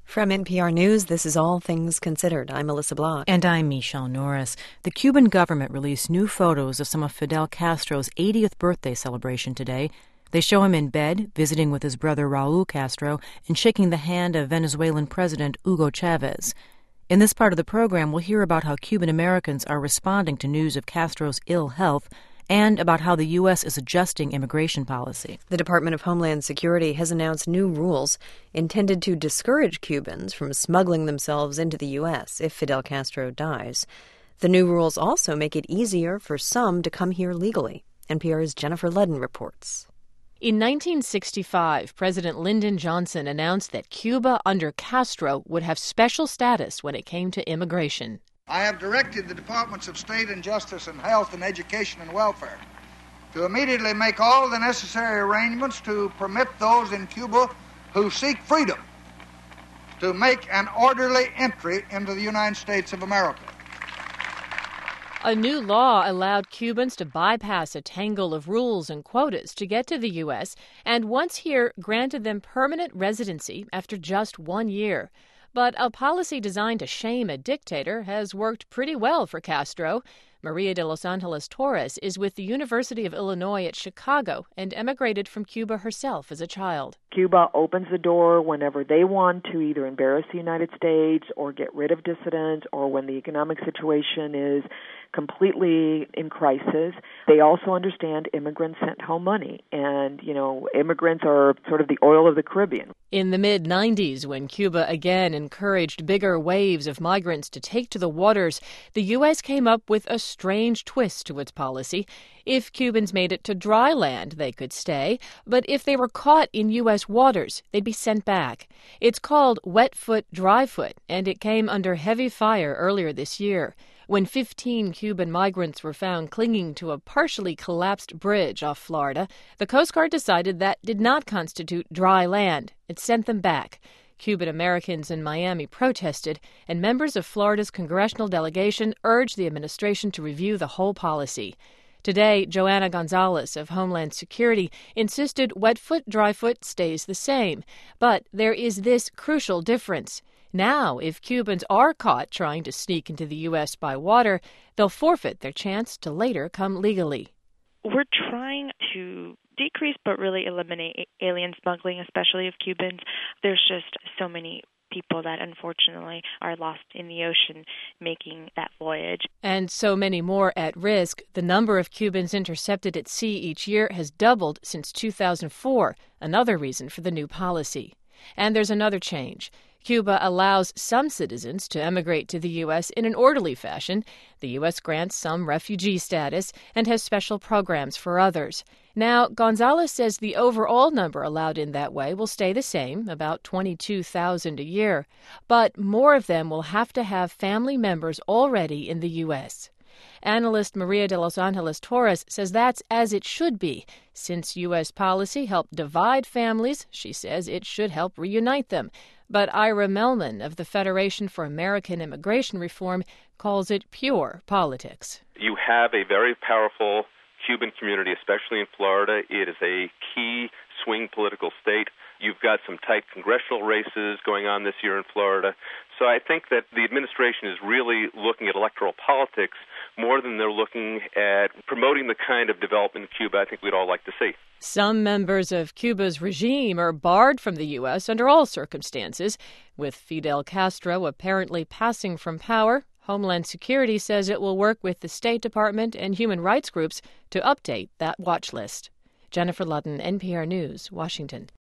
From NPR News, this is All Things Considered. I'm Melissa Block. And I'm Michelle Norris. The Cuban government released new photos of some of Fidel Castro's 80th birthday celebration today. They show him in bed, visiting with his brother Raul Castro, and shaking the hand of Venezuelan President Hugo Chavez. In this part of the program, we'll hear about how Cuban Americans are responding to news of Castro's ill health, and about how the U.S. is adjusting immigration policy. The Department of Homeland Security has announced new rules intended to discourage Cubans from smuggling themselves into the U.S. if Fidel Castro dies. The new rules also make it easier for some to come here legally. NPR's Jennifer Ludden reports. In 1965, President Lyndon Johnson announced that Cuba under Castro would have special status when it came to immigration. I have directed the Departments of State and Justice and Health and Education and Welfare to immediately make all the necessary arrangements to permit those in Cuba who seek freedom to make an orderly entry into the United States of America. A new law allowed Cubans to bypass a tangle of rules and quotas to get to the U.S., and once here, granted them permanent residency after just 1 year. But a policy designed to shame a dictator has worked pretty well for Castro. Maria de Los Angeles Torres is with the University of Illinois at Chicago and emigrated from Cuba herself as a child. Cuba opens the door whenever they want to either embarrass the United States or get rid of dissidents, or when the economic situation is completely in crisis. They also understand immigrants sent home money, and, immigrants are sort of the oil of the Caribbean. In the mid-90s, when Cuba again encouraged bigger waves of migrants to take to the waters, the U.S. came up with a strange twist to its policy. If Cubans made it to dry land, they could stay, but if they were caught in U.S. waters, they'd be sent back. It's called wet foot, dry foot, and it came under heavy fire earlier this year. When 15 Cuban migrants were found clinging to a partially collapsed bridge off Florida, the Coast Guard decided that did not constitute dry land. It sent them back. Cuban Americans in Miami protested, and members of Florida's congressional delegation urged the administration to review the whole policy. Today, Joanna Gonzalez of Homeland Security insisted wet foot, dry foot stays the same. But there is this crucial difference. Now, if Cubans are caught trying to sneak into the U.S. by water, they'll forfeit their chance to later come legally. We're trying to decrease but really eliminate alien smuggling, especially of Cubans. There's just so many people that unfortunately are lost in the ocean making that voyage. And so many more at risk. The number of Cubans intercepted at sea each year has doubled since 2004, another reason for the new policy. And there's another change. Cuba allows some citizens to emigrate to the U.S. in an orderly fashion. The U.S. grants some refugee status and has special programs for others. Now, Gonzalez says the overall number allowed in that way will stay the same, about 22,000 a year. But more of them will have to have family members already in the U.S. Analyst Maria de Los Angeles Torres says that's as it should be. Since U.S. policy helped divide families, she says it should help reunite them. But Ira Melman of the Federation for American Immigration Reform calls it pure politics. You have a very powerful Cuban community, especially in Florida. It is a key swing political state. You've got some tight congressional races going on this year in Florida. So I think that the administration is really looking at electoral politics more than they're looking at promoting the kind of development in Cuba I think we'd all like to see. Some members of Cuba's regime are barred from the U.S. under all circumstances. With Fidel Castro apparently passing from power, Homeland Security says it will work with the State Department and human rights groups to update that watch list. Jennifer Ludden, NPR News, Washington.